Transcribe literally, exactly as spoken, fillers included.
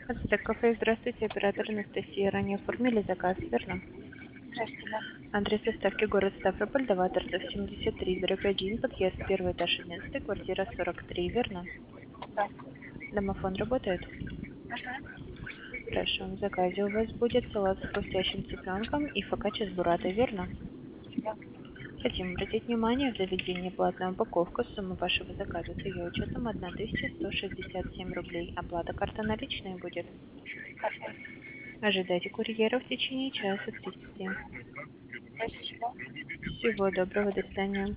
Ацтек кафе, здравствуйте, оператор Анастасия. Ранее оформили заказ, верно? Здравствуйте, да. Адрес доставки город Ставрополь, Даваторцев, семьдесят три, дробь один, подъезд первый этаж одиннадцать, квартира сорок три, верно? Да. Домофон работает? Мгм. Хорошо, в заказе у вас будет салат с хрустящим цыпленком и фокачча с буратой, верно? Да. Хотим обратить внимание, в заведении платная упаковка, сумма вашего заказа с ее учетом тысяча сто шестьдесят семь рублей. Оплата карта наличная будет. Хорошо. Ожидайте курьера в течение часа тридцати. Спасибо. Всего доброго, до свидания.